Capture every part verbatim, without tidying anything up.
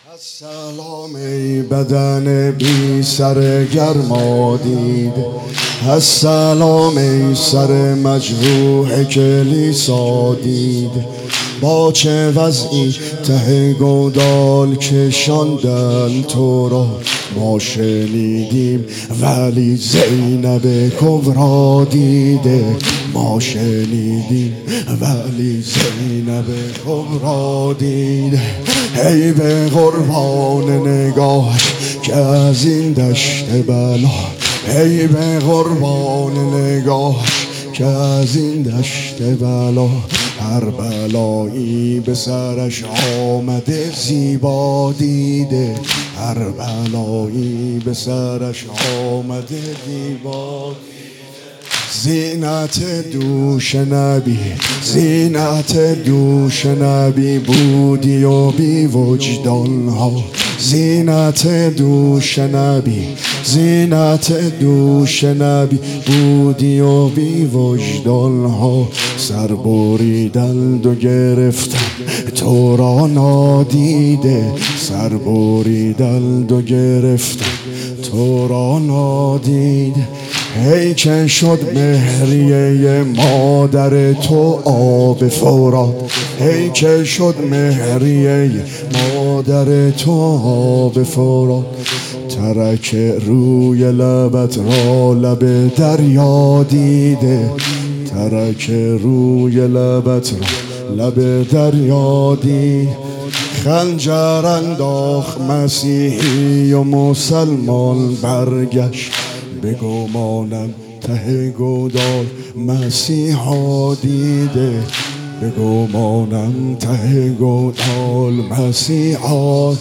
السلام ای بدن بی سر گرما دید، السلام ای سر مجروح کلیسا دید. با چه وضعی ته گودال کشاندن تو را ما شنیدیم، ولی زینب کبرا دیده. ما شنیدیم ولی زینب کبرا دیده. ای به قربان نگاهش که از این دشت بلا، ای به قربان نگاهش که از این دشت بلا، هر بلایی به سرش آمده زیبا دیده. هر بلایی به سرش آمده زیبا دیده. زینت دوش نبی، زینت دوش نبی بودی و بی وجدان ها. زینت دوش نبی، زینت دوش نبی بودی و بی وجدان ها. سر بریدند و گرفتن تو را نادیده، سر بریدند و گرفتن تو را نادیده. ای که شد مهریه مادر تو آب فرات، ای که شد مهریه مادر تو آب فرات. ترک روی لبت را لب دریا دیده، ترک روی لبت را لب دریا دیده. خنجر انداخت مسیحی و مسلمان برگشت، بگمانم ته گودال مسیحا دیده، بگمانم ته گودال مسیحا.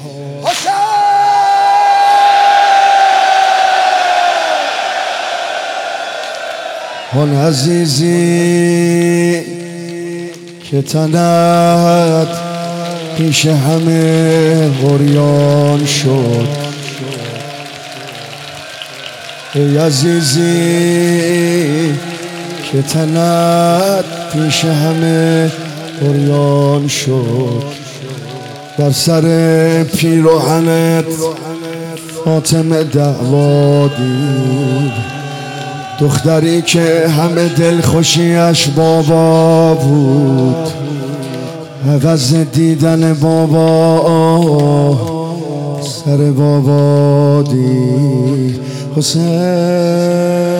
آن عزیزی که تنت پیش همه غریان شد، ای عزیزی که تنت پیش همه غریان شد. بر سر پیراهنت فاطمه دعوا دید، دختری که همه دل خوشیش بابا بود. عوض دیدن بابا سر بابا دید. حسین